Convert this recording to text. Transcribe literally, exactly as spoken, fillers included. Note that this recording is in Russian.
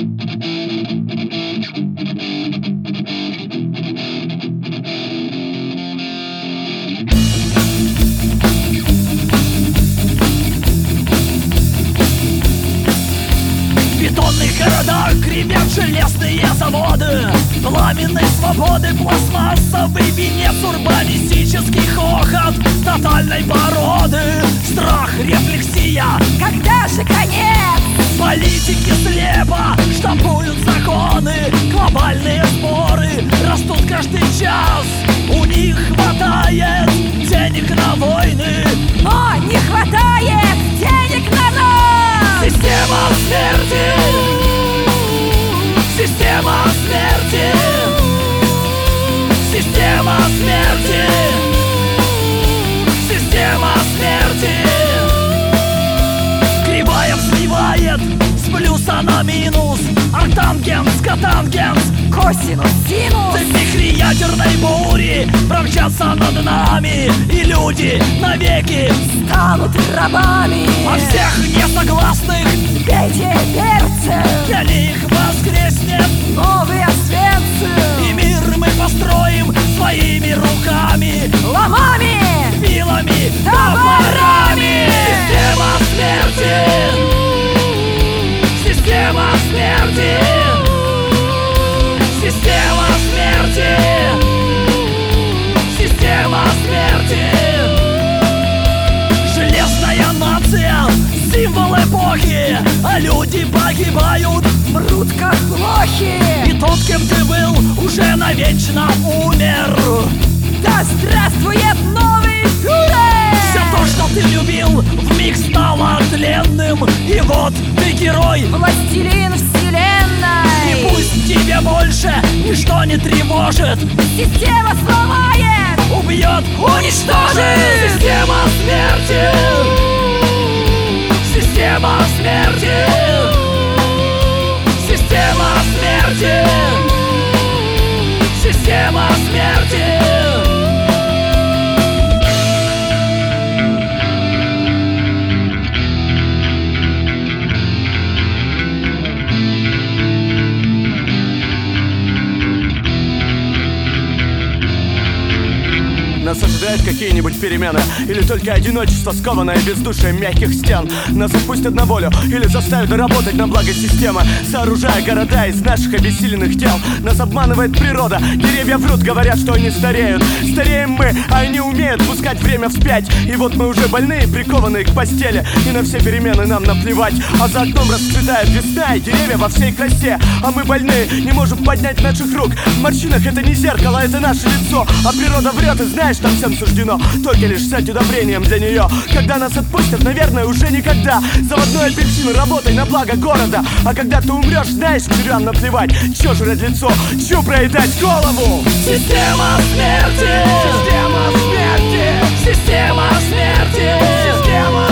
бетонных городах гремят железные заводы, пламенной свободы, пластмассовый венец, урбанистический хохот тотальной породы. Страх, рефлексия, когда же конец? Политики слепо штампуют законы, глобальные споры растут каждый час. У них хватает денег на войны, но не хватает денег на нас. Система смерти, система смерти, система смерти, система смерти. Кривая взливает с плюса на минус, артангенс, котангенс, косинус, синус. Вихри ядерной бури промчатся над нами, и люди навеки станут рабами. А всех несогласных бейте перцем, для них воскреснет новый Освенцим. И мир мы построим своими руками, ломами, вилами, топорами. Система смерти, система смерти, система смерти, система смерти. Железная нация, символ эпохи, а люди погибают, мрут как блохи. И тот, кем ты был, уже навечно умер. Да здравствует новый фюрер! Все то, что ты любил, вмиг стало тленным. И вот ты герой, властелин вселенной. И пусть тебя больше ничто не тревожит, система сломает, убьет, уничтожит. Система смерти, система смерти, система смерти, система смерти. Нас ожидают какие-нибудь перемены, или только одиночество, скованное бездушием мягких стен. Нас отпустят на волю или заставят работать на благо системы, сооружая города из наших обессиленных тел. Нас обманывает природа, деревья врут, говорят, что они стареют. Стареем мы, а они умеют пускать время вспять. И вот мы уже больные, прикованные к постели, и на все перемены нам наплевать. А за окном расцветает весна, и деревья во всей красе. А мы больные, не можем поднять наших рук. В морщинах это не зеркало, это наше лицо. А природа врет, и знаешь, там всем суждено только лишь стать удобрением для нее. Когда нас отпустят, наверное, уже никогда. Заводной апельсин, работай на благо города. А когда ты умрешь, знаешь, червям наплевать. Чё жрать лицо, чё проедать голову? Система смерти, система смерти, система смерти, система